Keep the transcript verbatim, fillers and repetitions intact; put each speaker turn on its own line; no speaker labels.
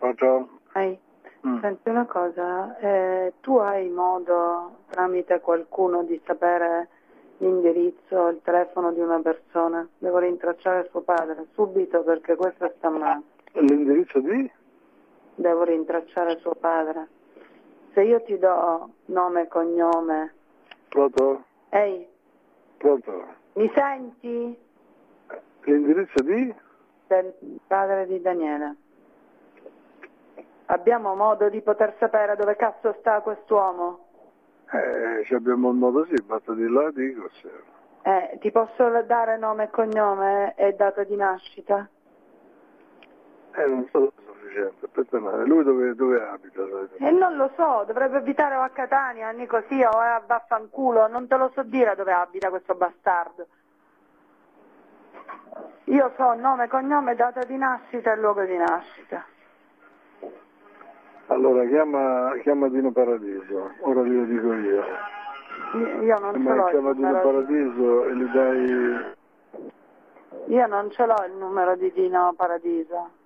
Pronto?
Ehi,
Mm.
senti una cosa, eh, tu hai modo tramite qualcuno di sapere l'indirizzo, il telefono di una persona? Devo rintracciare suo padre, subito, perché questo sta male.
L'indirizzo di?
Devo rintracciare suo padre. Se io ti do nome e cognome...
Pronto?
Ehi,
Pronto?
mi senti?
L'indirizzo di?
Del padre di Daniele. Abbiamo modo di poter sapere dove cazzo sta quest'uomo?
Eh, ci abbiamo un modo, sì, basta di là, dico, sì.
Eh, ti posso dare nome e cognome e data di nascita?
Eh, non so se è sufficiente, aspetta, ma lui dove, dove abita? Sai?
E non lo so, dovrebbe abitare o a Catania, a Nicosia o a Vaffanculo, non te lo so dire dove abita questo bastardo. Io so nome, cognome, data di nascita e luogo di nascita.
Allora, chiama, chiama Dino Paradiso, ora glielo dico io.
Io io non ce
Ma
l'ho il
chiama Dino
numero di...
Paradiso e gli dai...
Io non ce l'ho il numero di Dino Paradiso.